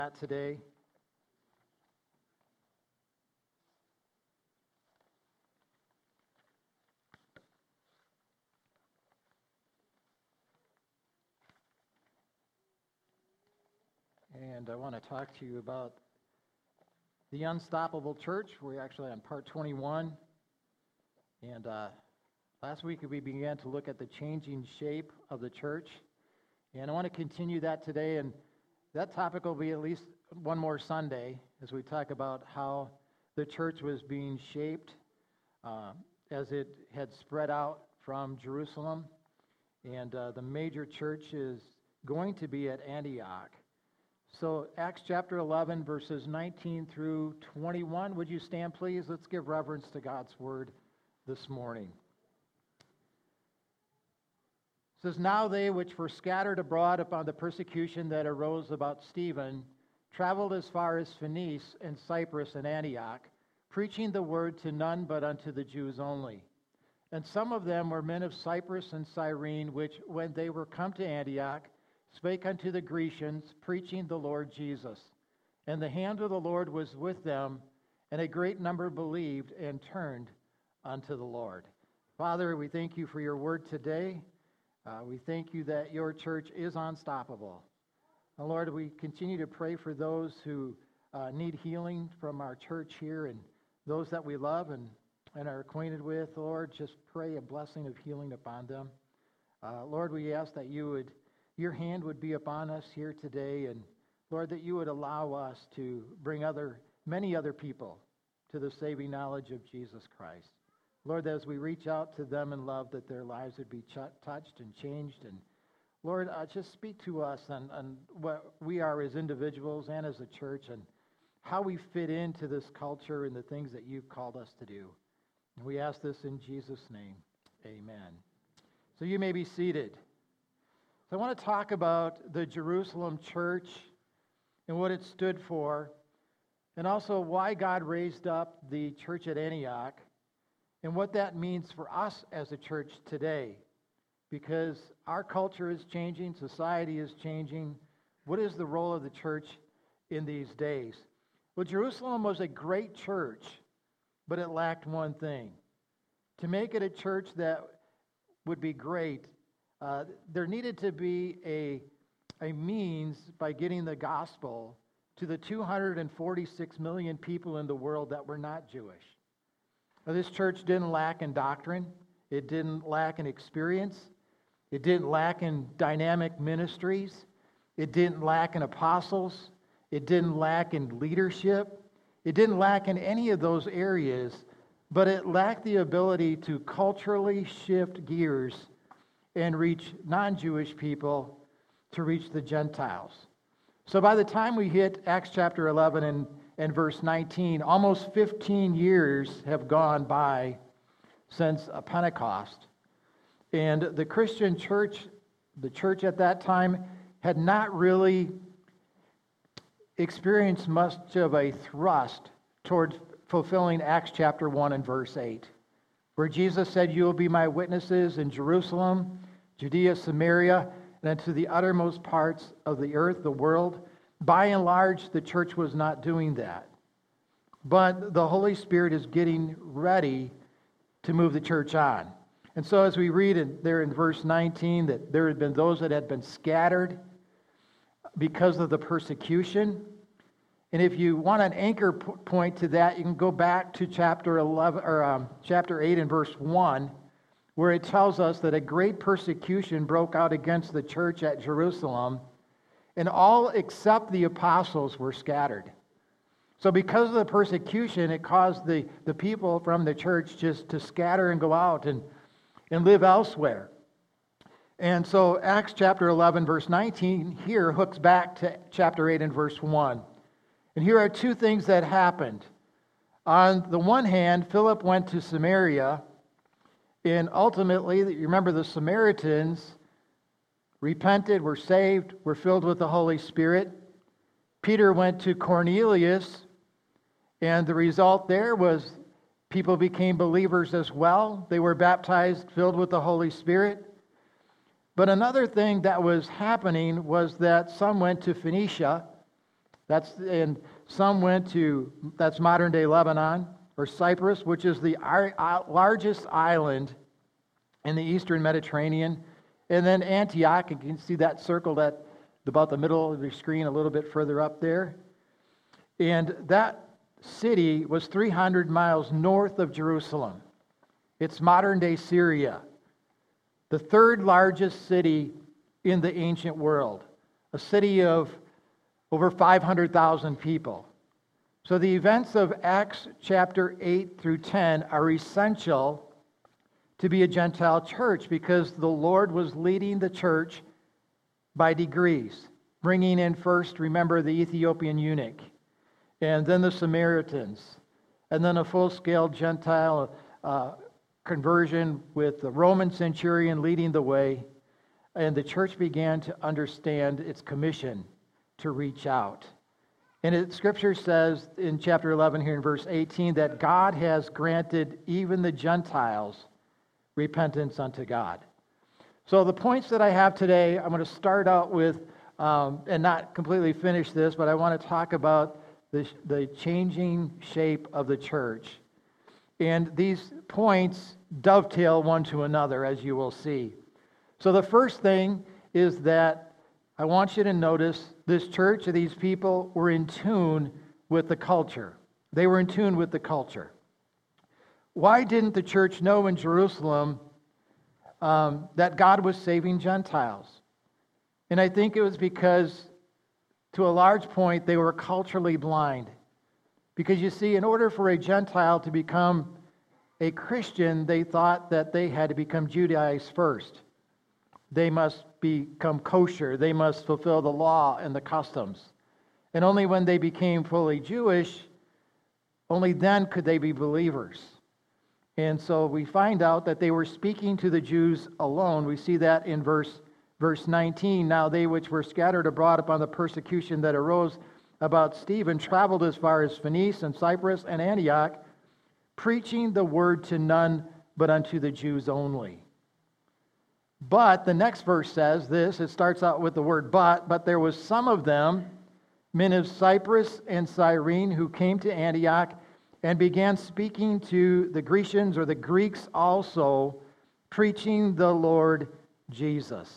Today. And I want to talk to you about the Unstoppable Church. We're actually on part 21. And last week we began to look at the changing shape of the church. And I want to continue that today. And that topic will be at least one more Sunday as we talk about how the church was being shaped as it had spread out from Jerusalem. And the major church is going to be at Antioch. So Acts chapter 11, verses 19 through 21. Would you stand, please? Let's give reverence to God's word this morning. It says, "Now they which were scattered abroad upon the persecution that arose about Stephen traveled as far as Phoenice and Cyprus and Antioch, preaching the word to none but unto the Jews only. And some of them were men of Cyprus and Cyrene, which, when they were come to Antioch, spake unto the Grecians, preaching the Lord Jesus. And the hand of the Lord was with them, and a great number believed and turned unto the Lord." Father, we thank you for your word today. We thank you that your church is unstoppable. And Lord, we continue to pray for those who need healing from our church here and those that we love and are acquainted with. Lord, just pray a blessing of healing upon them. Lord, we ask that your hand would be upon us here today, and Lord, that you would allow us to bring many other people to the saving knowledge of Jesus Christ. Lord, as we reach out to them in love, that their lives would be touched and changed. And Lord, just speak to us on what we are as individuals and as a church and how we fit into this culture and the things that you've called us to do. And we ask this in Jesus' name. Amen. So you may be seated. So I want to talk about the Jerusalem church and what it stood for, and also why God raised up the church at Antioch and what that means for us as a church today. Because our culture is changing, society is changing. What is the role of the church in these days? Well, Jerusalem was a great church, but it lacked one thing. To make it a church that would be great, there needed to be a means by getting the gospel to the 246 million people in the world that were not Jewish. Now, this church didn't lack in doctrine. It didn't lack in experience. It didn't lack in dynamic ministries. It didn't lack in apostles. It didn't lack in leadership. It didn't lack in any of those areas, but it lacked the ability to culturally shift gears and reach non-Jewish people to reach the Gentiles. So by the time we hit Acts chapter 11 and verse 19, almost 15 years have gone by since Pentecost. And the Christian church, the church at that time, had not really experienced much of a thrust towards fulfilling Acts chapter 1 and verse 8, where Jesus said, "You will be my witnesses in Jerusalem, Judea, Samaria, and unto the uttermost parts of the earth," the world. By and large, the church was not doing that. But the Holy Spirit is getting ready to move the church on. And so as we read there in verse 19 that there had been those that had been scattered because of the persecution. And if you want an anchor point to that, you can go back to chapter 11 or chapter 8 and verse 1, where it tells us that a great persecution broke out against the church at Jerusalem, and all except the apostles were scattered. So because of the persecution, it caused the people from the church just to scatter and go out and live elsewhere. And so Acts chapter 11, verse 19 here hooks back to chapter 8 and verse 1. And here are two things that happened. On the one hand, Philip went to Samaria, and ultimately, you remember the Samaritans repented, were saved, were filled with the Holy Spirit. Peter went to Cornelius, and the result there was people became believers as well. They were baptized, filled with the Holy Spirit. But another thing that was happening was that some went to Phoenicia, And some went to, that's modern-day Lebanon, or Cyprus, which is the largest island in the eastern Mediterranean. And then Antioch, you can see that circled at about the middle of your screen, a little bit further up there. And that city was 300 miles north of Jerusalem. It's modern-day Syria, the third largest city in the ancient world, a city of over 500,000 people. So the events of Acts chapter 8 through 10 are essential to be a Gentile church because the Lord was leading the church by degrees, bringing in first, remember, the Ethiopian eunuch, and then the Samaritans, and then a full-scale Gentile conversion with the Roman centurion leading the way, and the church began to understand its commission to reach out. And Scripture says in chapter 11 here in verse 18 that God has granted even the Gentiles repentance unto God. So the points that I have today, I'm going to start out with, and not completely finish this, but I want to talk about the changing shape of the church. And these points dovetail one to another, as you will see. So the first thing is that I want you to notice this church, these people were in tune with the culture. They were in tune with the culture. Why didn't the church know in Jerusalem that God was saving Gentiles? And I think it was because, to a large point, they were culturally blind. Because you see, in order for a Gentile to become a Christian, they thought that they had to become Judaized first. They must become kosher. They must fulfill the law and the customs. And only when they became fully Jewish, only then could they be believers. And so we find out that they were speaking to the Jews alone. We see that in verse 19. Now they which were scattered abroad upon the persecution that arose about Stephen traveled as far as Phoenice and Cyprus and Antioch, preaching the word to none but unto the Jews only. But the next verse says this, it starts out with the word but there was some of them, men of Cyprus and Cyrene, who came to Antioch and began speaking to the Grecians or the Greeks also, preaching the Lord Jesus.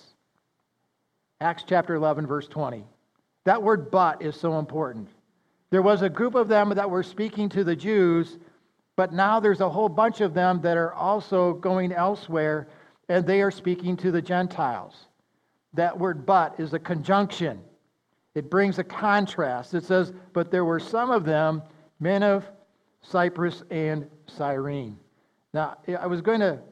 Acts chapter 11, verse 20. That word but is so important. There was a group of them that were speaking to the Jews, but now there's a whole bunch of them that are also going elsewhere, and they are speaking to the Gentiles. That word but is a conjunction. It brings a contrast. It says, but there were some of them, men of Cyprus and Cyrene. Now, it was going to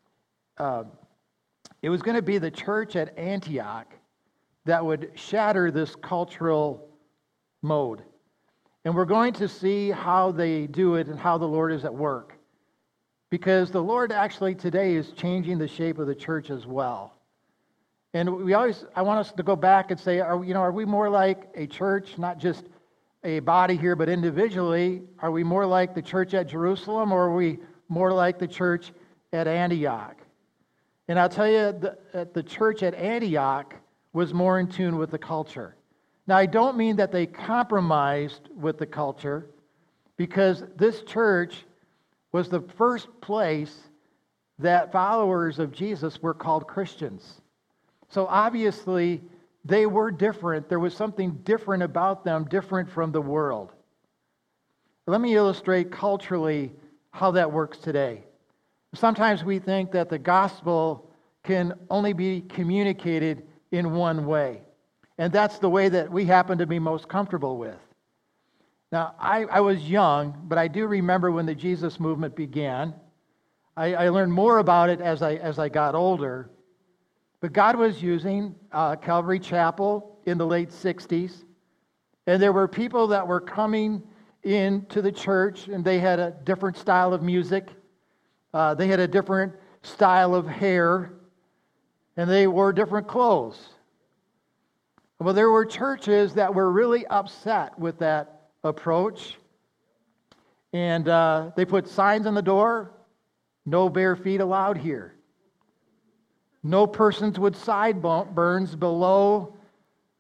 be the church at Antioch that would shatter this cultural mode. And we're going to see how they do it and how the Lord is at work. Because the Lord actually today is changing the shape of the church as well. And I want us to go back and say, are we more like a church, not just a body here, but individually? Are we more like the church at Jerusalem, or are we more like the church at Antioch? And I'll tell you, the church at Antioch was more in tune with the culture. Now, I don't mean that they compromised with the culture, because this church was the first place that followers of Jesus were called Christians. So obviously, they were different. There was something different about them, different from the world. Let me illustrate culturally how that works today. Sometimes we think that the gospel can only be communicated in one way. And that's the way that we happen to be most comfortable with. Now, I was young, but I do remember when the Jesus movement began. I learned more about it as I got older. But God was using Calvary Chapel in the late 60s. And there were people that were coming into the church, and they had a different style of music. They had a different style of hair. And they wore different clothes. Well, there were churches that were really upset with that approach. And they put signs on the door, no bare feet allowed here. No persons with sideburns below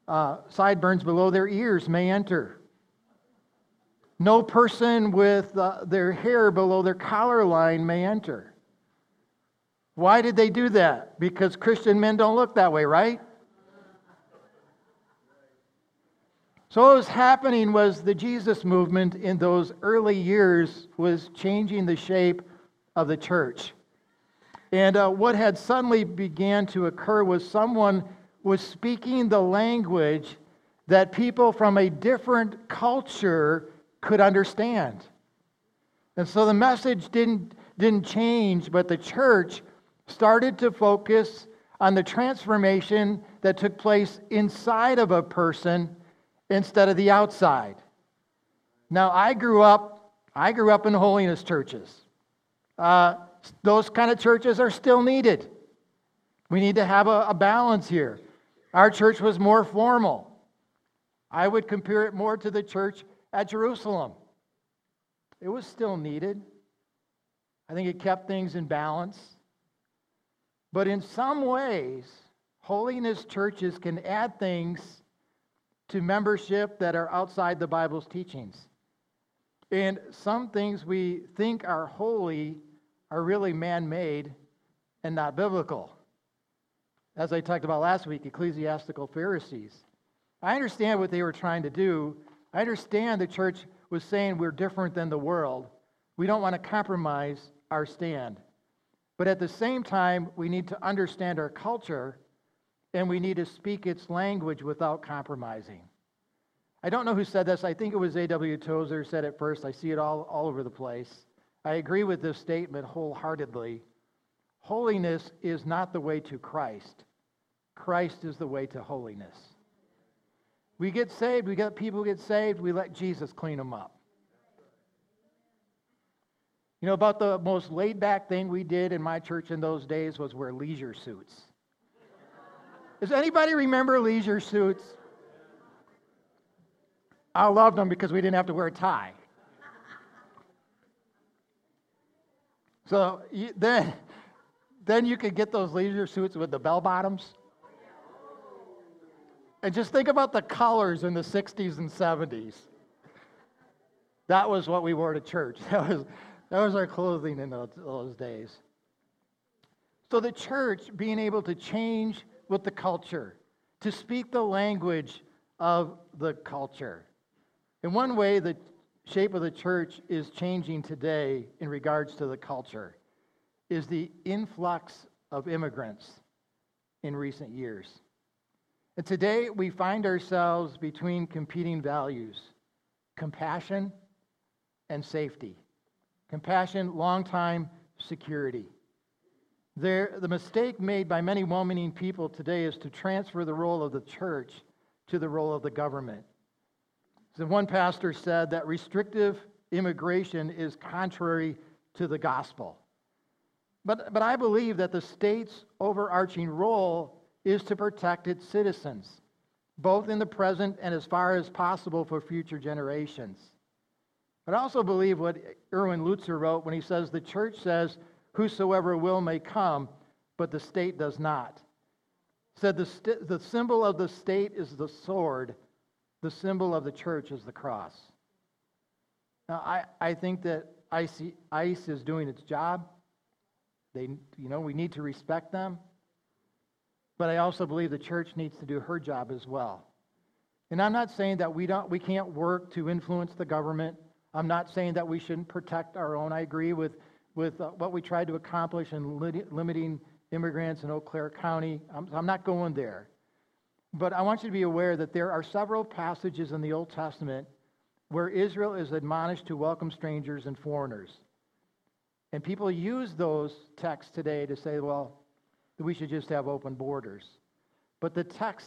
sideburns below their ears may enter. No person with their hair below their collar line may enter. Why did they do that? Because Christian men don't look that way, right? So what was happening was the Jesus movement in those early years was changing the shape of the church. And what had suddenly began to occur was someone was speaking the language that people from a different culture could understand. And so the message didn't change, but the church started to focus on the transformation that took place inside of a person instead of the outside. Now, I grew up in holiness churches. Those kind of churches are still needed. We need to have a balance here. Our church was more formal. I would compare it more to the church at Jerusalem. It was still needed. I think it kept things in balance. But in some ways, holiness churches can add things to membership that are outside the Bible's teachings. And some things we think are holy are really man-made and not biblical. As I talked about last week, ecclesiastical Pharisees. I understand what they were trying to do. I understand the church was saying we're different than the world. We don't want to compromise our stand. But at the same time, we need to understand our culture, and we need to speak its language without compromising. I don't know who said this. I think it was A.W. Tozer said it first. I see it all over the place. I agree with this statement wholeheartedly. Holiness is not the way to Christ. Christ is the way to holiness. We get saved. We got people get saved. We let Jesus clean them up. You know, about the most laid-back thing we did in my church in those days was wear leisure suits. Does anybody remember leisure suits? I loved them because we didn't have to wear a tie. So then you could get those leisure suits with the bell bottoms. And just think about the colors in the 60s and 70s. That was what we wore to church. That was our clothing in those days. So the church being able to change with the culture, to speak the language of the culture. In one way, the shape of the church is changing today in regards to the culture, is the influx of immigrants in recent years. And today we find ourselves between competing values, compassion and safety. Compassion, long-time security. The mistake made by many well-meaning people today is to transfer the role of the church to the role of the government. So one pastor said that restrictive immigration is contrary to the gospel. But I believe that the state's overarching role is to protect its citizens, both in the present and as far as possible for future generations. But I also believe what Erwin Lutzer wrote when he says, the church says, whosoever will may come, but the state does not. He said the symbol of the state is the sword, the symbol of the church is the cross. Now, I think that ICE is doing its job. We need to respect them. But I also believe the church needs to do her job as well. And I'm not saying that we can't work to influence the government. I'm not saying that we shouldn't protect our own. I agree with what we tried to accomplish in limiting immigrants in Eau Claire County. I'm not going there. But I want you to be aware that there are several passages in the Old Testament where Israel is admonished to welcome strangers and foreigners. And people use those texts today to say, well, that we should just have open borders. But the text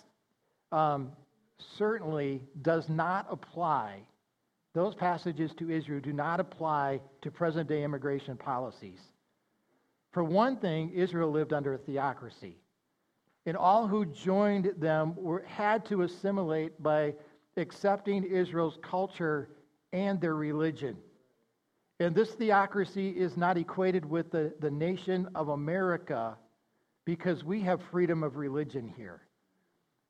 certainly does not apply. Those passages to Israel do not apply to present-day immigration policies. For one thing, Israel lived under a theocracy. And all who joined them had to assimilate by accepting Israel's culture and their religion. And this theocracy is not equated with the nation of America because we have freedom of religion here.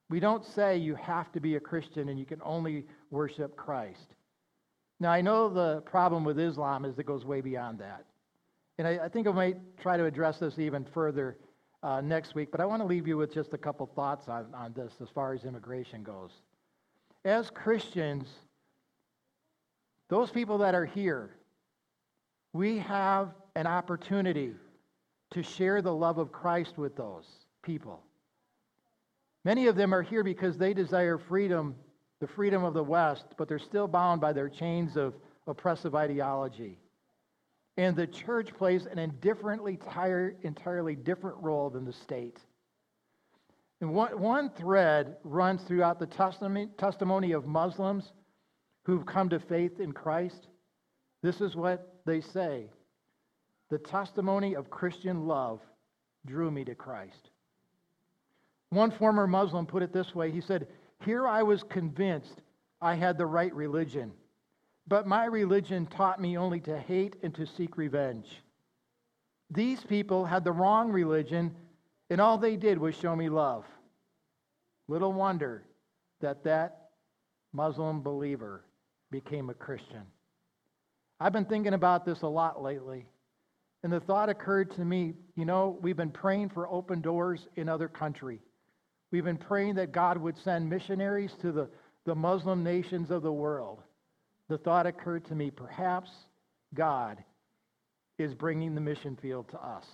We don't say you have to be a Christian and you can only worship Christ. Now, I know the problem with Islam is it goes way beyond that. And I think I might try to address this even further next week, but I want to leave you with just a couple thoughts on this as far as immigration goes. As Christians, those people that are here, we have an opportunity to share the love of Christ with those people. Many of them are here because they desire freedom, the freedom of the West, but they're still bound by their chains of oppressive ideology. And the church plays an entirely different role than the state. And one thread runs throughout the testimony of Muslims who've come to faith in Christ. This is what they say: the testimony of Christian love drew me to Christ. One former Muslim put it this way. He said, "Here I was convinced I had the right religion, but my religion taught me only to hate and to seek revenge. These people had the wrong religion, and all they did was show me love." Little wonder that Muslim believer became a Christian. I've been thinking about this a lot lately, and the thought occurred to me, we've been praying for open doors in other countries. We've been praying that God would send missionaries to the Muslim nations of the world. The thought occurred to me, perhaps God is bringing the mission field to us.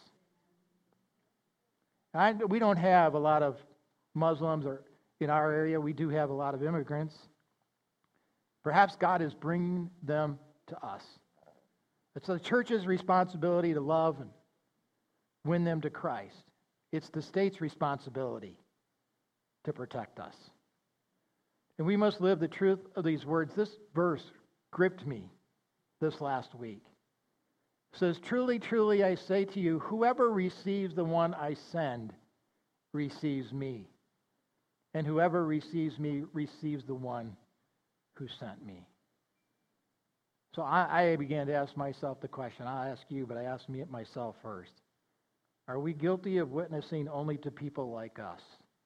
We don't have a lot of Muslims or in our area. We do have a lot of immigrants. Perhaps God is bringing them to us. It's the church's responsibility to love and win them to Christ. It's the state's responsibility to protect us. And we must live the truth of these words. This verse gripped me this last week. It says, "Truly, truly, I say to you, whoever receives the one I send receives me. And whoever receives me receives the one who sent me." So I began to ask myself the question. I'll ask you, but I asked myself first. Are we guilty of witnessing only to people like us?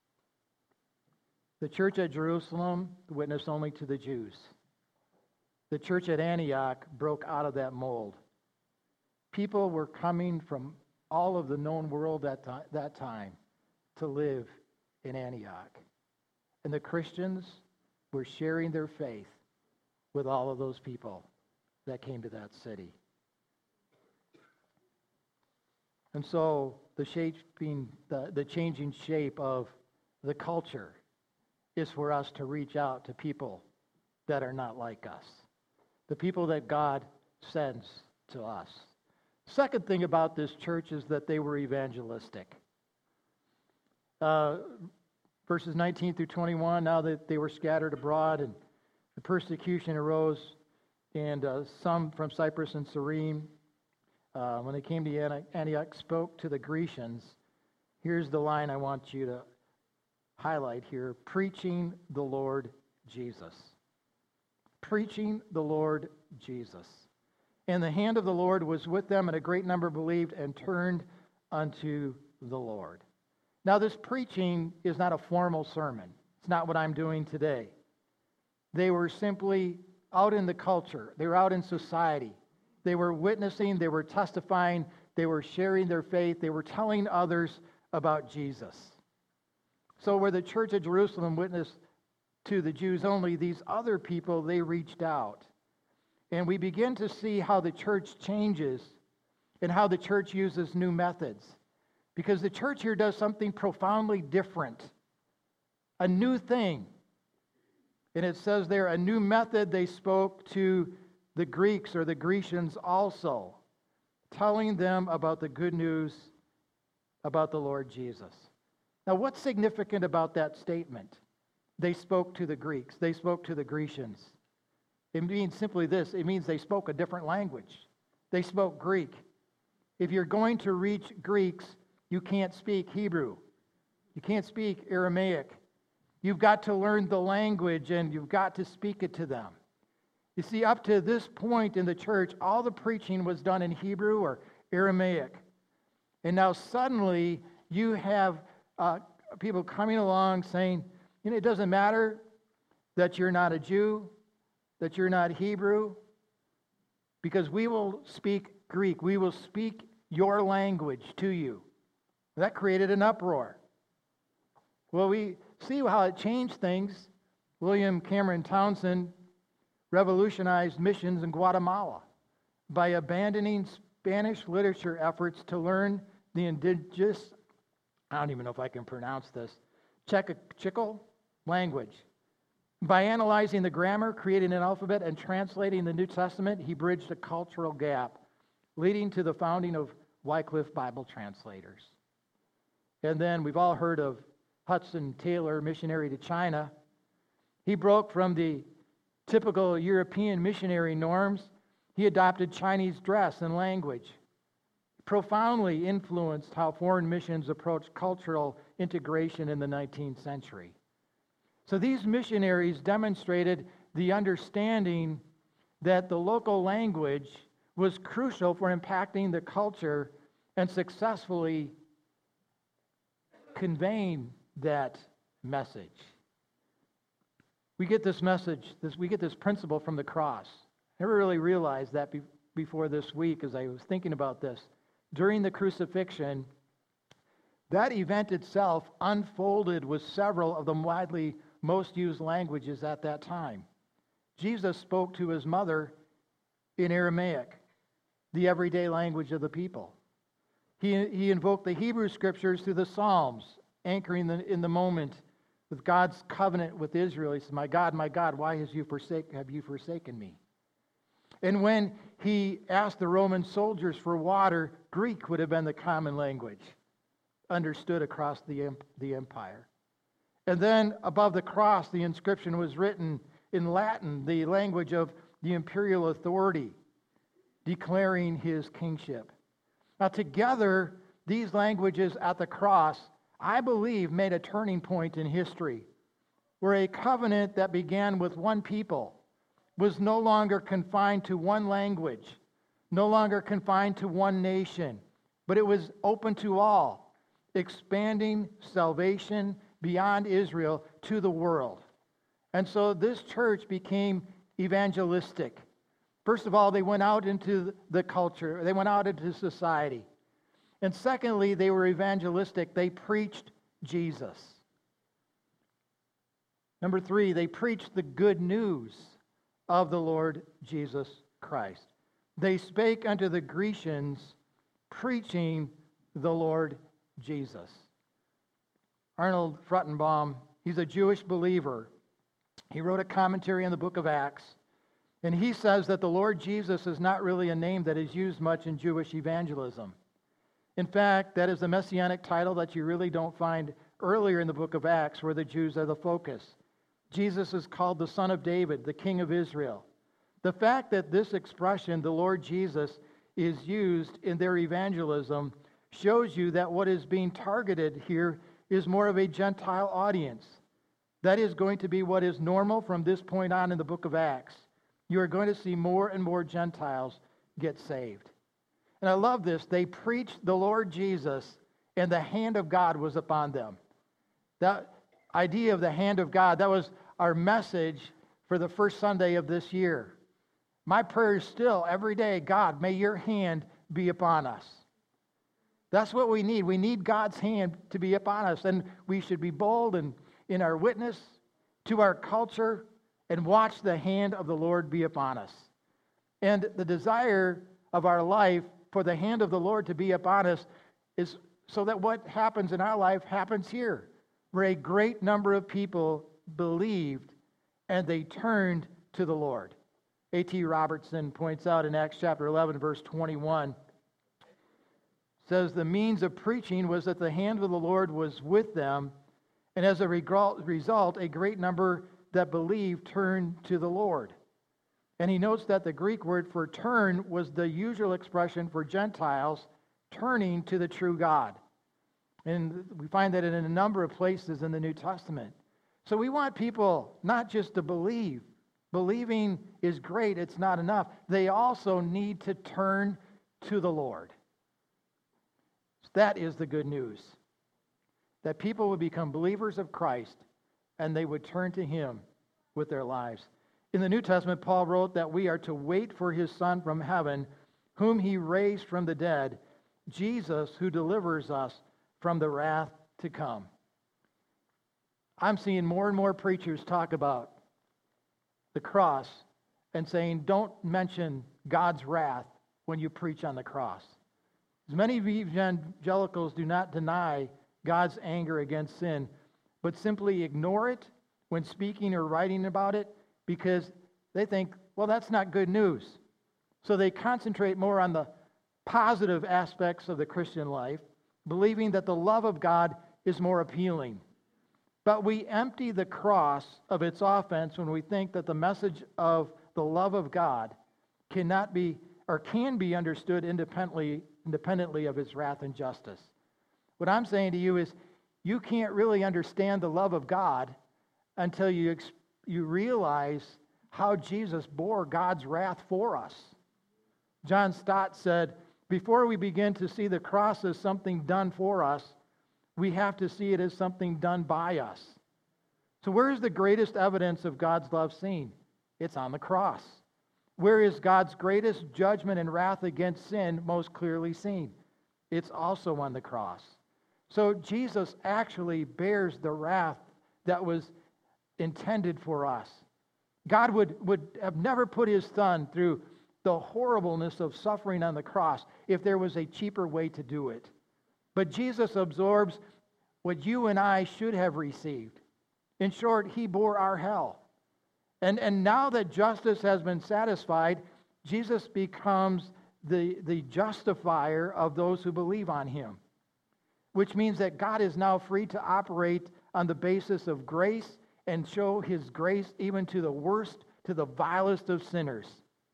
The church at Jerusalem witnessed only to the Jews. The church at Antioch broke out of that mold. People were coming from all of the known world at that time to live in Antioch. And the Christians were sharing their faith with all of those people that came to that city. And so the changing shape of the culture is for us to reach out to people that are not like us, the people that God sends to us. Second thing about this church is that they were evangelistic. Verses 19 through 21, now that they were scattered abroad and the persecution arose, and some from Cyprus and Cyrene, when they came to Antioch, spoke to the Grecians. Here's the line I want you to highlight here: preaching the Lord Jesus. Preaching the Lord Jesus. And the hand of the Lord was with them, and a great number believed and turned unto the Lord. Now, this preaching is not a formal sermon. It's not what I'm doing today. They were simply out in the culture. They were out in society. They were witnessing, they were testifying, they were sharing their faith, they were telling others about Jesus. So where the church at Jerusalem witnessed to the Jews only, these other people, they reached out. And we begin to see how the church changes and how the church uses new methods. Because the church here does something profoundly different, a new thing. And it says there, a new method they spoke to the Greeks or the Grecians also, telling them about the good news about the Lord Jesus. Now, what's significant about that statement? They spoke to the Greeks. They spoke to the Grecians. It means simply this. It means they spoke a different language. They spoke Greek. If you're going to reach Greeks, you can't speak Hebrew. You can't speak Aramaic. You've got to learn the language and you've got to speak it to them. You see, up to this point in the church, all the preaching was done in Hebrew or Aramaic. And now suddenly you have people coming along saying, It doesn't matter that you're not a Jew, that you're not Hebrew, because we will speak Greek. We will speak your language to you. That created an uproar. Well, we see how it changed things. William Cameron Townsend revolutionized missions in Guatemala by abandoning Spanish literature efforts to learn the indigenous, I don't even know if I can pronounce this, Chical language. By analyzing the grammar, creating an alphabet, and translating the New Testament, he bridged a cultural gap, leading to the founding of Wycliffe Bible Translators. And then we've all heard of Hudson Taylor, missionary to China. He broke from the typical European missionary norms. He adopted Chinese dress and language, profoundly influenced how foreign missions approached cultural integration in the 19th century. So these missionaries demonstrated the understanding that the local language was crucial for impacting the culture and successfully conveying that message. We get this message, we get this principle from the cross. I never really realized that before this week as I was thinking about this. During the crucifixion, that event itself unfolded with several of the widely most used languages at that time. Jesus spoke to his mother in Aramaic, the everyday language of the people. He invoked the Hebrew scriptures through the Psalms, anchoring in the moment with God's covenant with Israel. He said, my God, why have you forsaken me? And when he asked the Roman soldiers for water, Greek would have been the common language, understood across the empire. And then above the cross, the inscription was written in Latin, the language of the imperial authority, declaring his kingship. Now, together, these languages at the cross, I believe, made a turning point in history, where a covenant that began with one people was no longer confined to one language, no longer confined to one nation, but it was open to all, expanding salvation beyond Israel to the world. And so this church became evangelistic. First of all, they went out into the culture, they went out into society. And secondly, they were evangelistic. They preached Jesus. Number 3, they preached the good news of the Lord Jesus Christ. They spake unto the Grecians, preaching the Lord Jesus. Arnold Fruchtenbaum, he's a Jewish believer. He wrote a commentary on the book of Acts, and he says that the Lord Jesus is not really a name that is used much in Jewish evangelism. In fact, that is a messianic title that you really don't find earlier in the book of Acts, where the Jews are the focus. Jesus is called the Son of David, the King of Israel. The fact that this expression, the Lord Jesus, is used in their evangelism shows you that what is being targeted here is more of a Gentile audience. That is going to be what is normal from this point on in the book of Acts. You are going to see more and more Gentiles get saved. And I love this. They preached the Lord Jesus, and the hand of God was upon them. That idea of the hand of God, that was our message for the first Sunday of this year. My prayer is still every day, God, may your hand be upon us. That's what we need. We need God's hand to be upon us, and we should be bold in our witness to our culture and watch the hand of the Lord be upon us. And the desire of our life for the hand of the Lord to be upon us is so that what happens in our life happens here, where a great number of people believed and they turned to the Lord. A.T. Robertson points out in Acts chapter 11, verse 21, says the means of preaching was that the hand of the Lord was with them, and as a result, a great number that believed turned to the Lord. And he notes that the Greek word for turn was the usual expression for Gentiles turning to the true God. And we find that in a number of places in the New Testament. So we want people not just to believe. Believing is great, it's not enough. They also need to turn to the Lord. That is the good news. That people would become believers of Christ and they would turn to him with their lives. In the New Testament, Paul wrote that we are to wait for his Son from heaven, whom he raised from the dead, Jesus, who delivers us from the wrath to come. I'm seeing more and more preachers talk about the cross and saying, don't mention God's wrath when you preach on the cross. As many evangelicals do not deny God's anger against sin, but simply ignore it when speaking or writing about it because they think, well, that's not good news. So they concentrate more on the positive aspects of the Christian life, believing that the love of God is more appealing. But we empty the cross of its offense when we think that the message of the love of God cannot be or can be understood independently of his wrath and justice. What I'm saying to you is you can't really understand the love of God until you realize how Jesus bore God's wrath for us. John Stott said, before we begin to see the cross as something done for us, we have to see it as something done by us. So where is the greatest evidence of God's love seen? It's on the cross. Where is God's greatest judgment and wrath against sin most clearly seen? It's also on the cross. So Jesus actually bears the wrath that was intended for us. God would have never put his Son through the horribleness of suffering on the cross if there was a cheaper way to do it. But Jesus absorbs what you and I should have received. In short, he bore our hell. And now that justice has been satisfied, Jesus becomes the justifier of those who believe on him, which means that God is now free to operate on the basis of grace and show his grace even to the worst, to the vilest of sinners.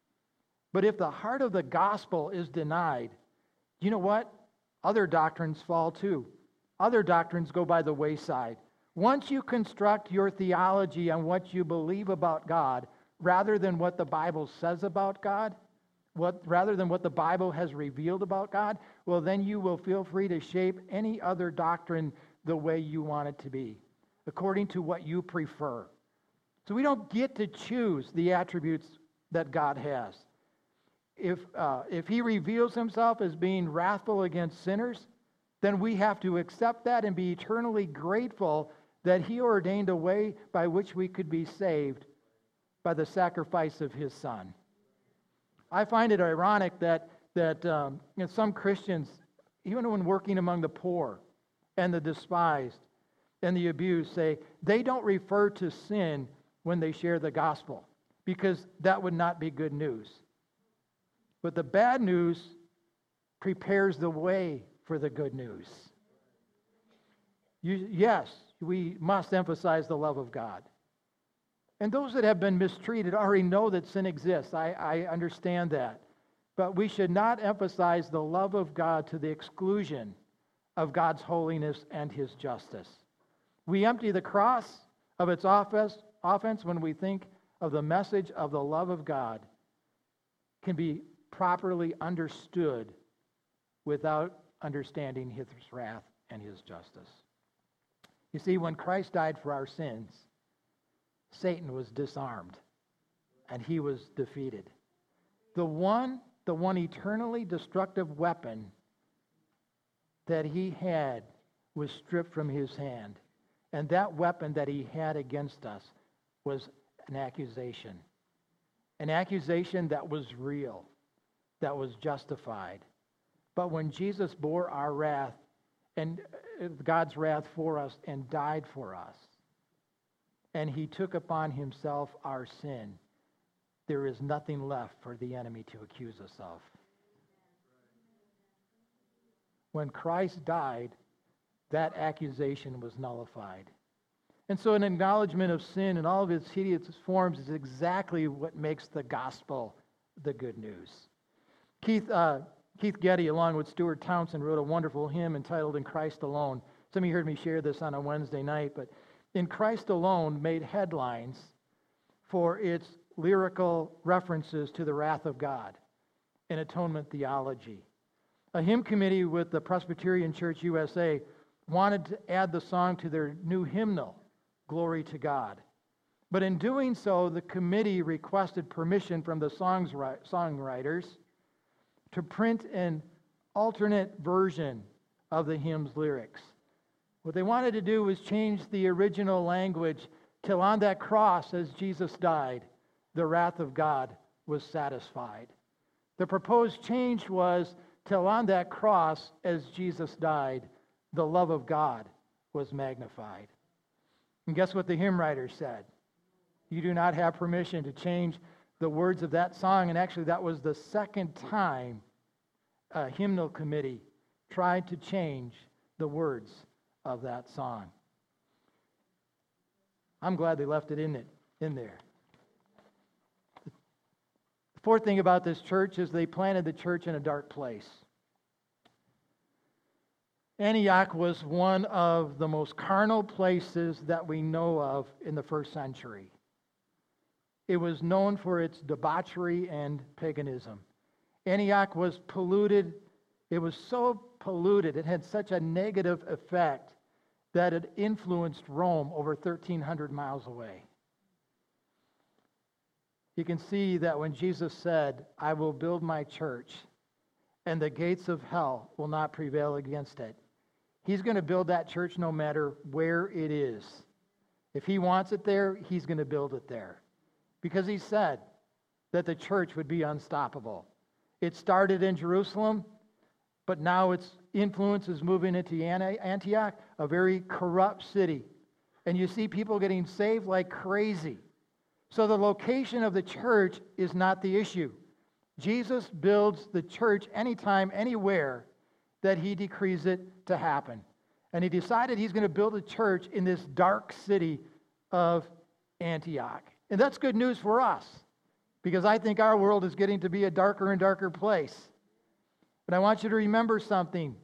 But if the heart of the gospel is denied, you know what? Other doctrines fall too. Other doctrines go by the wayside. Once you construct your theology on what you believe about God, rather than what the Bible says about God, rather than what the Bible has revealed about God, well, then you will feel free to shape any other doctrine the way you want it to be, according to what you prefer. So we don't get to choose the attributes that God has. If he reveals himself as being wrathful against sinners, then we have to accept that and be eternally grateful that he ordained a way by which we could be saved by the sacrifice of his Son. I find it ironic that some Christians, even when working among the poor and the despised and the abused, say they don't refer to sin when they share the gospel because that would not be good news. But the bad news prepares the way for the good news. Yes, we must emphasize the love of God. And those that have been mistreated already know that sin exists. I understand that. But we should not emphasize the love of God to the exclusion of God's holiness and his justice. We empty the cross of its offense when we think of the message of the love of God can be properly understood without understanding his wrath and his justice. You see, when Christ died for our sins, Satan was disarmed and he was defeated. The one eternally destructive weapon that he had was stripped from his hand. And that weapon that he had against us was an accusation. An accusation that was real, that was justified. But when Jesus bore our wrath and God's wrath for us and died for us, and he took upon himself our sin, there is nothing left for the enemy to accuse us of. When Christ died, that accusation was nullified. And so an acknowledgement of sin in all of its hideous forms is exactly what makes the gospel the good news. Keith Getty, along with Stuart Townsend, wrote a wonderful hymn entitled In Christ Alone. Some of you heard me share this on a Wednesday night, but In Christ Alone made headlines for its lyrical references to the wrath of God and atonement theology. A hymn committee with the Presbyterian Church USA wanted to add the song to their new hymnal glory to God. But in doing so, the committee requested permission from the songwriters to print an alternate version of the hymn's lyrics. What they wanted to do was change the original language till on that cross, as Jesus died, the wrath of God was satisfied. The proposed change was till on that cross, as Jesus died, the love of God was magnified. And guess what the hymn writer said? You do not have permission to change the words of that song. And actually, that was the second time a hymnal committee tried to change the words of that song. I'm glad they left it in there. The fourth thing about this church is they planted the church in a dark place. Antioch was one of the most carnal places that we know of in the first century. It was known for its debauchery and paganism. Antioch was polluted. It was so polluted, it had such a negative effect that it influenced Rome over 1,300 miles away. You can see that when Jesus said, I will build my church, and the gates of hell will not prevail against it. He's going to build that church no matter where it is. If he wants it there, he's going to build it there. Because he said that the church would be unstoppable. It started in Jerusalem, but now its influence is moving into Antioch, a very corrupt city. And you see people getting saved like crazy. So the location of the church is not the issue. Jesus builds the church anytime, anywhere that he decrees it to happen. And he decided he's going to build a church in this dark city of Antioch. And that's good news for us, because I think our world is getting to be a darker and darker place. But I want you to remember something.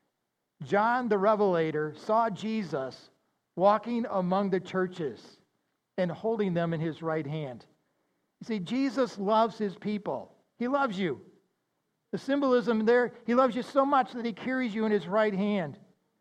John the Revelator saw Jesus walking among the churches and holding them in his right hand. You see, Jesus loves his people. He loves you. The symbolism there, he loves you so much that he carries you in his right hand.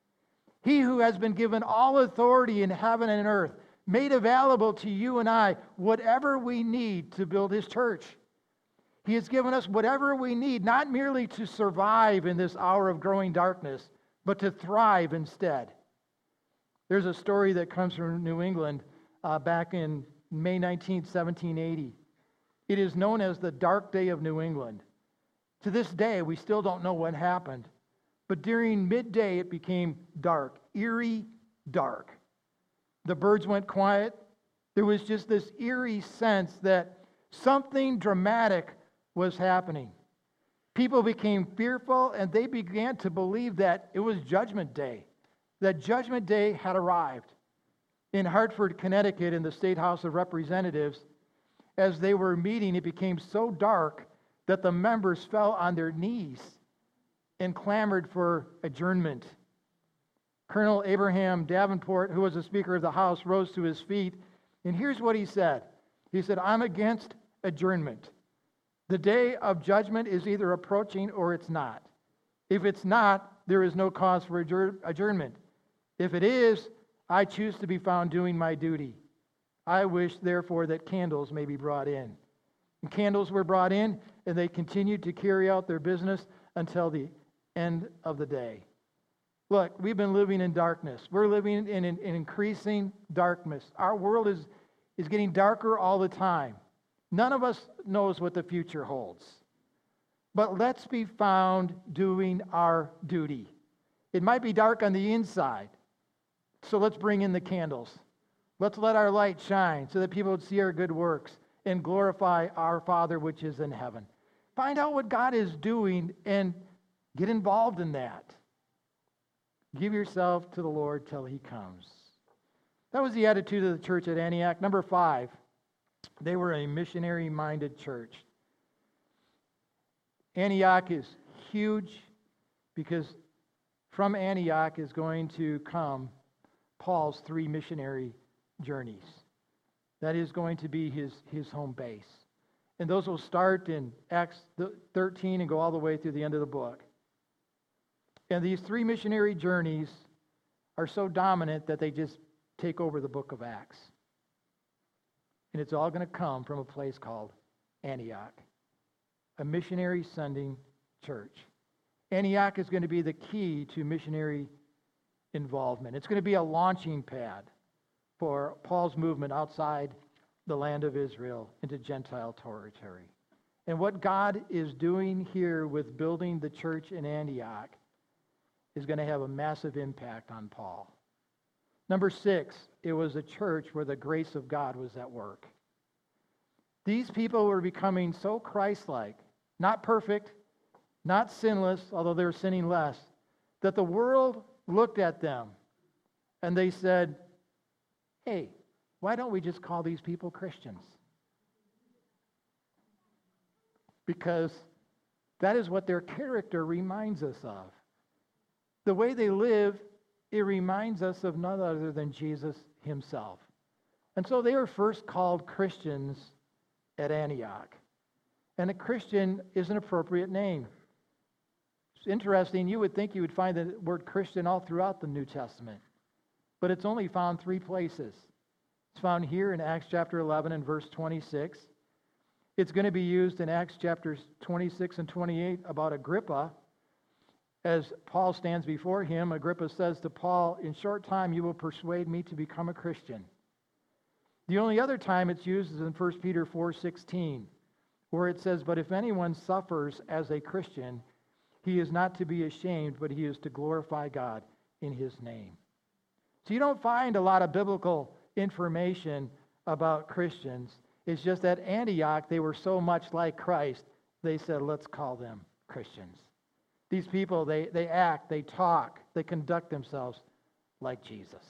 He who has been given all authority in heaven and earth, made available to you and I whatever we need to build his church. He has given us whatever we need, not merely to survive in this hour of growing darkness, but to thrive instead. There's a story that comes from New England back in May 19th, 1780. It is known as the Dark Day of New England. To this day, we still don't know what happened. But during midday, it became dark, eerie dark. The birds went quiet. There was just this eerie sense that something dramatic was happening. People became fearful, and they began to believe that it was Judgment Day, that Judgment Day had arrived. In Hartford, Connecticut, in the State House of Representatives, as they were meeting, it became so dark that the members fell on their knees and clamored for adjournment. Colonel Abraham Davenport, who was the Speaker of the House, rose to his feet, and here's what he said. He said, I'm against adjournment. The day of judgment is either approaching or it's not. If it's not, there is no cause for adjournment. If it is, I choose to be found doing my duty. I wish, therefore, that candles may be brought in. And candles were brought in, and they continued to carry out their business until the end of the day. Look, we've been living in darkness. We're living in an increasing darkness. Our world is getting darker all the time. None of us knows what the future holds. But let's be found doing our duty. It might be dark on the inside, so let's bring in the candles. Let's let our light shine so that people would see our good works and glorify our Father which is in heaven. Find out what God is doing and get involved in that. Give yourself to the Lord till he comes. That was the attitude of the church at Antioch. Number 5, they were a missionary-minded church. Antioch is huge because from Antioch is going to come Paul's 3 missionary journeys. That is going to be his home base. And those will start in Acts 13 and go all the way through the end of the book. And these 3 missionary journeys are so dominant that they just take over the book of Acts. And it's all going to come from a place called Antioch, a missionary sending church. Antioch is going to be the key to missionary involvement. It's going to be a launching pad for Paul's movement outside the land of Israel into Gentile territory. And what God is doing here with building the church in Antioch is going to have a massive impact on Paul. Number 6, it was a church where the grace of God was at work. These people were becoming so Christ-like, not perfect, not sinless, although they were sinning less, that the world looked at them and they said, hey, why don't we just call these people Christians? Because that is what their character reminds us of. The way they live, it reminds us of none other than Jesus himself. And so they were first called Christians at Antioch. And a Christian is an appropriate name. It's interesting, you would think you would find the word Christian all throughout the New Testament. But it's only found 3 places. It's found here in Acts chapter 11 and verse 26. It's going to be used in Acts chapters 26 and 28 about Agrippa. As Paul stands before him, Agrippa says to Paul, in short time you will persuade me to become a Christian. The only other time it's used is in 1 Peter 4:16, where it says, but if anyone suffers as a Christian, he is not to be ashamed, but he is to glorify God in his name. So you don't find a lot of biblical information about Christians. It's just that Antioch, they were so much like Christ, they said, let's call them Christians. These people, they act, they talk, they conduct themselves like Jesus.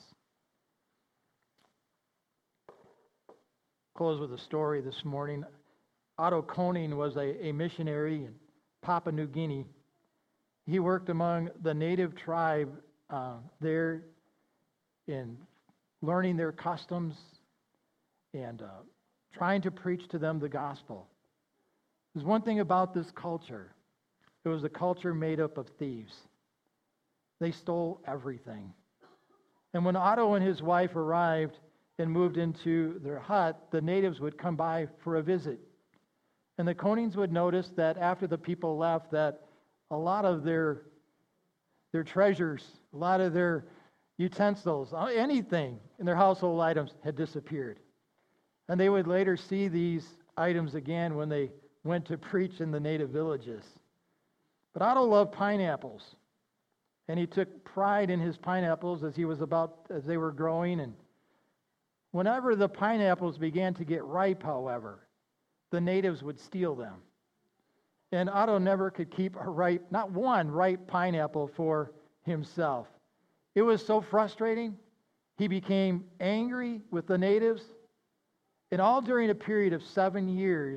Close with a story this morning. Otto Koning was a missionary in Papua New Guinea. He worked among the native tribe there in learning their customs and trying to preach to them the gospel. There's one thing about this culture. It was a culture made up of thieves. They stole everything. And when Otto and his wife arrived and moved into their hut, the natives would come by for a visit. And the Konings would notice that after the people left, that a lot of their treasures, a lot of their utensils, anything in their household items had disappeared. And they would later see these items again when they went to preach in the native villages. But Otto loved pineapples, and he took pride in his pineapples as they were growing. And whenever the pineapples began to get ripe, however, the natives would steal them. And Otto never could keep not one ripe pineapple for himself. It was so frustrating. He became angry with the natives. And all during a period of 7 years,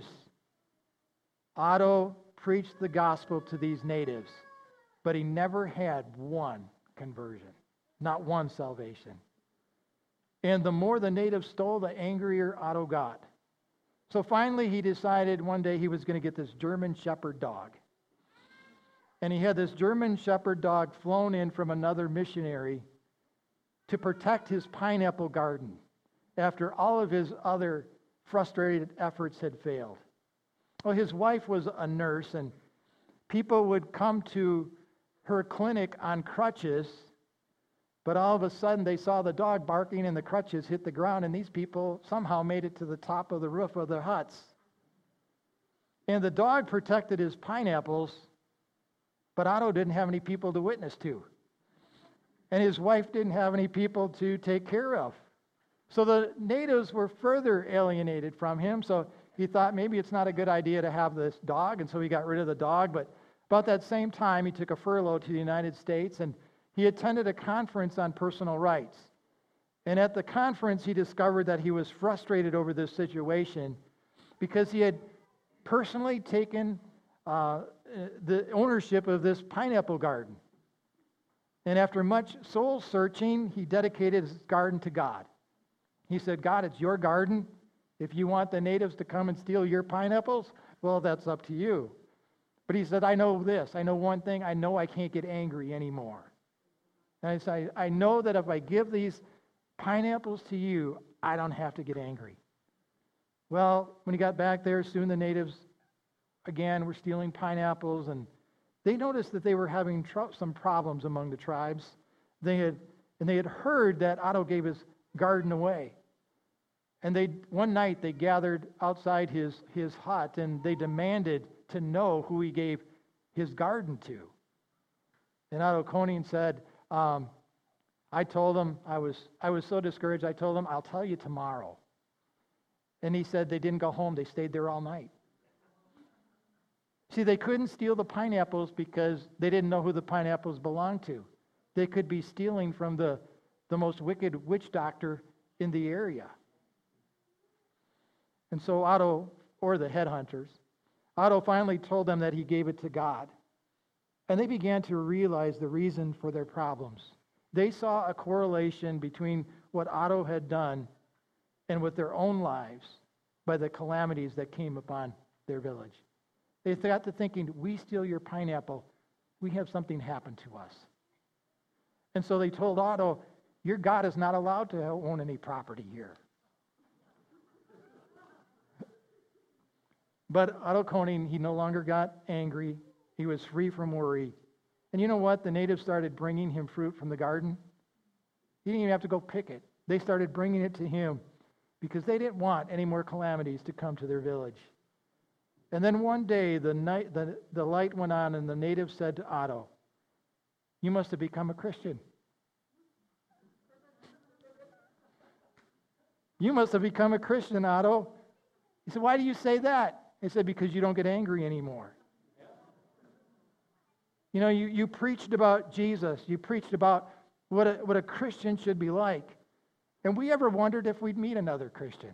Otto preached the gospel to these natives, but he never had one conversion, not one salvation. And the more the natives stole, the angrier Otto got. So finally he decided one day he was going to get this German Shepherd dog. And he had this German Shepherd dog flown in from another missionary to protect his pineapple garden after all of his other frustrated efforts had failed. Well, his wife was a nurse, and people would come to her clinic on crutches, but all of a sudden they saw the dog barking and the crutches hit the ground, and these people somehow made it to the top of the roof of their huts. And the dog protected his pineapples, but Otto didn't have any people to witness to. And his wife didn't have any people to take care of. So the natives were further alienated from him, so he thought maybe it's not a good idea to have this dog, and so he got rid of the dog. But about that same time, he took a furlough to the United States, and he attended a conference on personal rights. And at the conference, he discovered that he was frustrated over this situation because he had personally taken the ownership of this pineapple garden. And after much soul searching, he dedicated his garden to God. He said, God, it's your garden. If you want the natives to come and steal your pineapples, well, that's up to you. But he said, I know this. I know one thing. I know I can't get angry anymore. And I said, I know that if I give these Pineapples to you, I don't have to get angry. Well, when he got back there, soon the natives, again, were stealing pineapples, and they noticed that they were having some problems among the tribes. They had heard that Otto gave his garden away. And one night they gathered outside his hut, and they demanded to know who he gave his garden to. And Otto Koning said, I told them, I was so discouraged, I told them, I'll tell you tomorrow. And he said they didn't go home, they stayed there all night. See, they couldn't steal the pineapples because they didn't know who the pineapples belonged to. They could be stealing from the most wicked witch doctor in the area. And so Otto, or the headhunters, Otto finally told them that he gave it to God. And they began to realize the reason for their problems. They saw a correlation between what Otto had done and with their own lives by the calamities that came upon their village. They got to thinking, we steal your pineapple, we have something happen to us. And so they told Otto, your God is not allowed to own any property here. But Otto Koning, he no longer got angry. He was free from worry. And you know what? The natives started bringing him fruit from the garden. He didn't even have to go pick it. They started bringing it to him because they didn't want any more calamities to come to their village. And then one day, the light went on, and the natives said to Otto, you must have become a Christian. You must have become a Christian, Otto. He said, why do you say that? He said, because you don't get angry anymore. You know, you preached about Jesus. You preached about what a Christian should be like. And we ever wondered if we'd meet another Christian?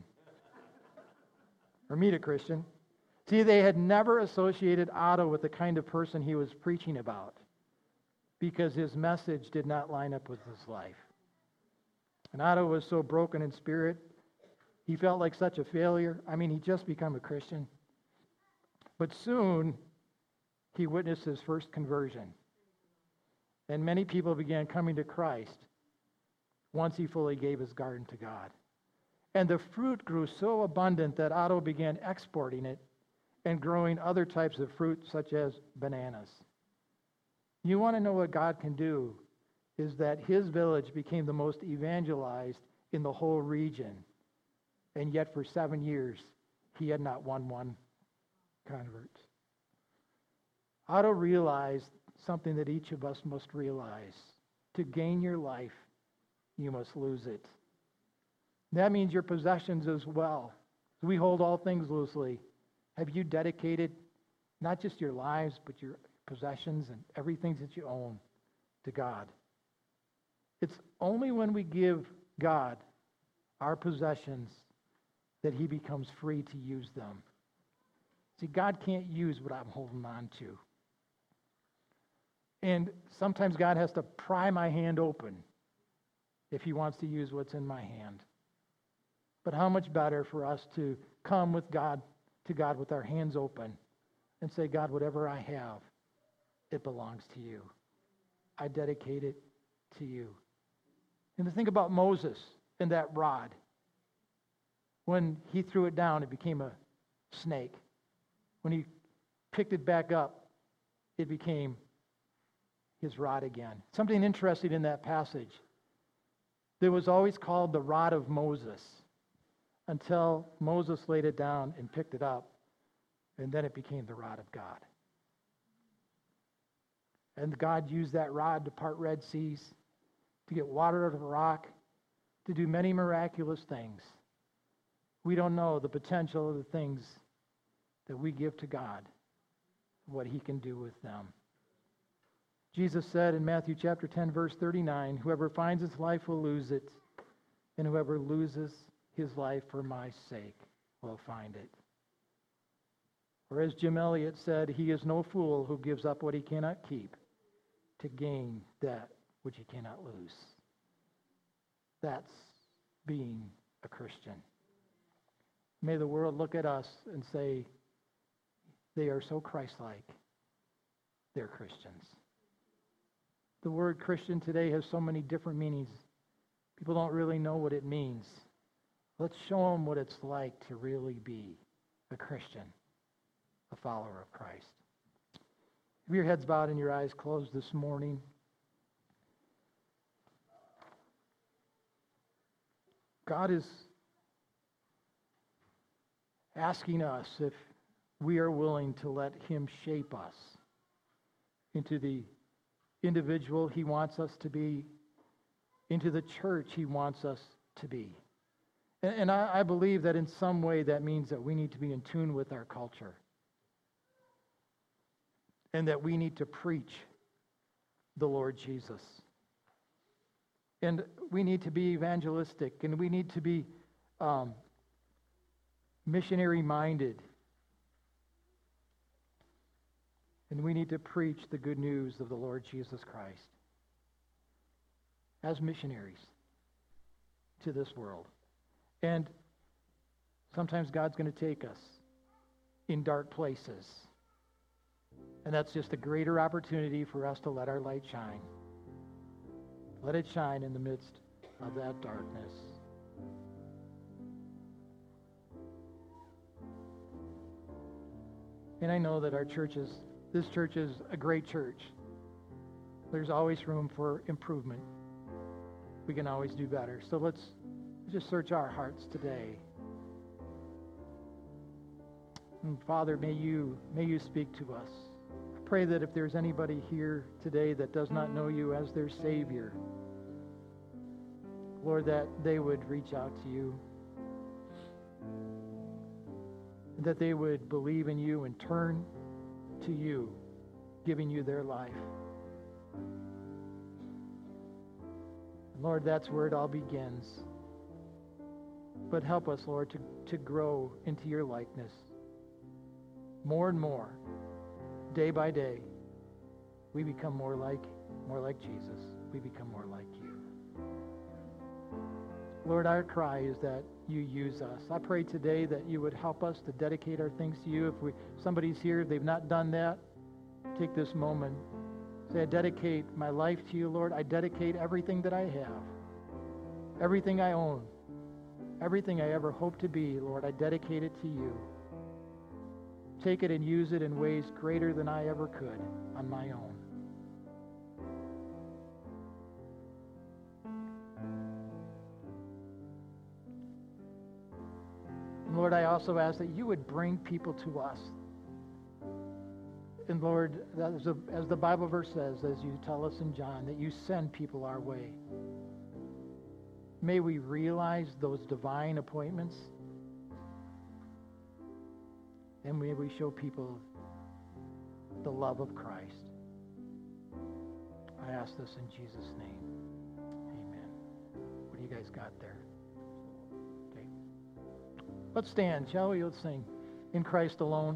Or meet a Christian? See, they had never associated Otto with the kind of person he was preaching about because his message did not line up with his life. And Otto was so broken in spirit. He felt like such a failure. I mean, he'd just become a Christian. But soon, he witnessed his first conversion. And many people began coming to Christ once he fully gave his garden to God. And the fruit grew so abundant that Otto began exporting it and growing other types of fruit, such as bananas. You want to know what God can do, is that his village became the most evangelized in the whole region. And yet for 7 years, he had not won one convert. Otto realized something that each of us must realize. To gain your life, you must lose it. That means your possessions as well. We hold all things loosely. Have you dedicated not just your lives, but your possessions and everything that you own to God? It's only when we give God our possessions that he becomes free to use them. See, God can't use what I'm holding on to. And sometimes God has to pry my hand open if he wants to use what's in my hand. But how much better for us to come to God with our hands open and say, God, whatever I have, it belongs to you. I dedicate it to you. And to think about Moses and that rod. When he threw it down, it became a snake. When he picked it back up, it became his rod again. Something interesting in that passage. It was always called the rod of Moses until Moses laid it down and picked it up, and then it became the rod of God. And God used that rod to part Red Seas, to get water out of a rock, to do many miraculous things. We don't know the potential of the things that we give to God, what he can do with them. Jesus said in Matthew chapter 10, verse 39, whoever finds his life will lose it, and whoever loses his life for my sake will find it. Or as Jim Elliot said, he is no fool who gives up what he cannot keep to gain that which he cannot lose. That's being a Christian. May the world look at us and say, they are so Christ-like. They're Christians. The word Christian today has so many different meanings People don't really know what it means. Let's show them what it's like to really be a Christian, a follower of Christ. Have your heads bowed and your eyes closed this morning. God is asking us if we are willing to let him shape us into the individual he wants us to be, into the church he wants us to be. And I believe that in some way that means that we need to be in tune with our culture. And that we need to preach the Lord Jesus. And we need to be evangelistic, and we need to be missionary-minded. And we need to preach the good news of the Lord Jesus Christ as missionaries to this world. And sometimes God's going to take us in dark places. And that's just a greater opportunity for us to let our light shine. Let it shine in the midst of that darkness. And I know that this church is a great church. There's always room for improvement. We can always do better. So let's just search our hearts today. And Father, may you speak to us. I pray that if there's anybody here today that does not know you as their Savior, Lord, that they would reach out to you, that they would believe in you and turn to you, giving you their life. Lord, that's where it all begins. But help us, Lord, to grow into your likeness more and more. Day by day, we become more like Jesus. We become more like you. Lord, our cry is that you use us. I pray today that you would help us to dedicate our things to you. If somebody's here, they've not done that, take this moment. Say, I dedicate my life to you, Lord. I dedicate everything that I have, everything I own, everything I ever hope to be, Lord, I dedicate it to you. Take it and use it in ways greater than I ever could on my own. And Lord, I also ask that you would bring people to us. And Lord, as the Bible verse says, as you tell us in John, that you send people our way. May we realize those divine appointments. And may we show people the love of Christ. I ask this in Jesus' name. Amen. What do you guys got there? Okay. Let's stand, shall we? Let's sing In Christ Alone.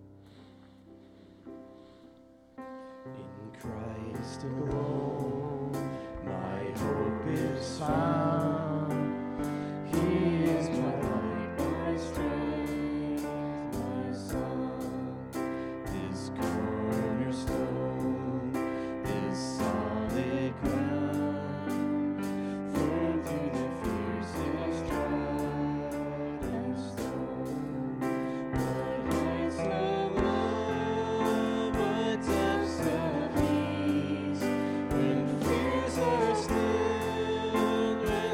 In Christ alone, my hope is found. He is my light, my strength, my song. This cornerstone, this solid ground, firm through the fiercest drought and storm. What heights of love, what depths of peace, when fears are stilled, when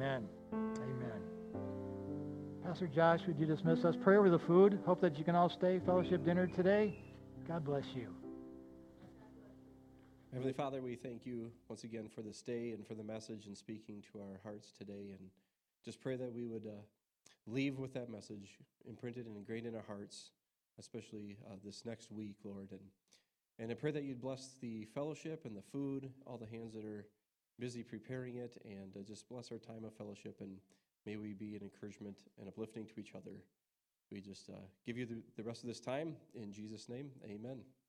Amen. Amen. Pastor Josh, would you dismiss us? Pray over the food. Hope that you can all stay. Fellowship dinner today. God bless you. Heavenly Father, we thank you once again for this day and for the message and speaking to our hearts today. And just pray that we would leave with that message imprinted and ingrained in our hearts, especially this next week, Lord. And I pray that you'd bless the fellowship and the food, all the hands that are busy preparing it, and just bless our time of fellowship. And may we be an encouragement and uplifting to each other. We just give you the rest of this time. In Jesus' name, amen.